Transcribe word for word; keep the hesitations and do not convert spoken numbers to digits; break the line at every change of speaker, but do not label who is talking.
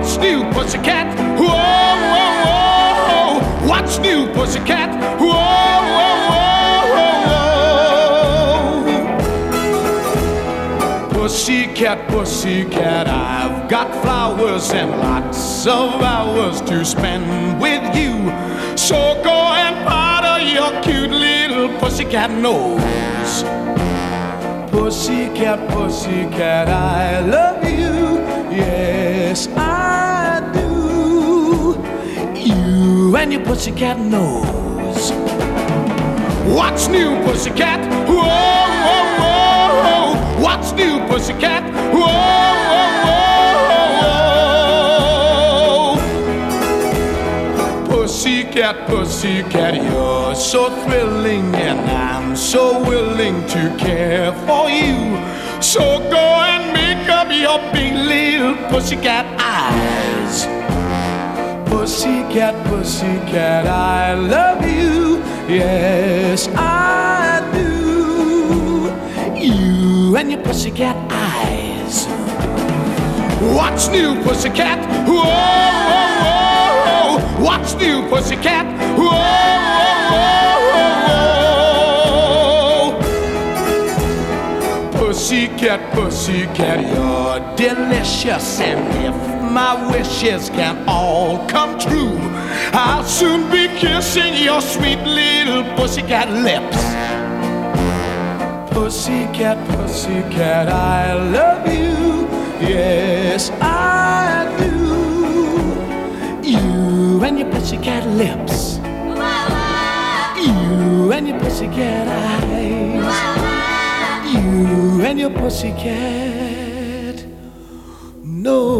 What's new, pussycat? Whoa, whoa, whoa. What's new, pussycat? Whoa, whoa, whoa, whoa. Pussycat, pussycat, I've got flowers and lots of hours to spend with you. So go and powder your cute little pussycat nose. Pussycat, pussycat, I love you. Yes, I do. You and your pussycat nose. What's new, pussycat? Whoa, whoa, whoa. What's new, pussycat? Whoa, whoa, whoa. Pussycat, pussycat, you're so thrilling, and I'm so willing to care for you. So go and make up your big little pussycat eyes. Pussycat, pussycat, I love you. Yes, I do. You and your pussycat eyes. What's new, pussycat? Whoa, whoa, whoa. What's new, pussycat? Whoa, whoa, whoa. Pussycat, pussycat, you're delicious, and if my wishes can all come true, I'll soon be kissing your sweet little pussycat lips. Pussycat, pussycat, I love you. Yes, I do. You and your pussycat lips. You and your pussycat eyes. You and your pussycat nose.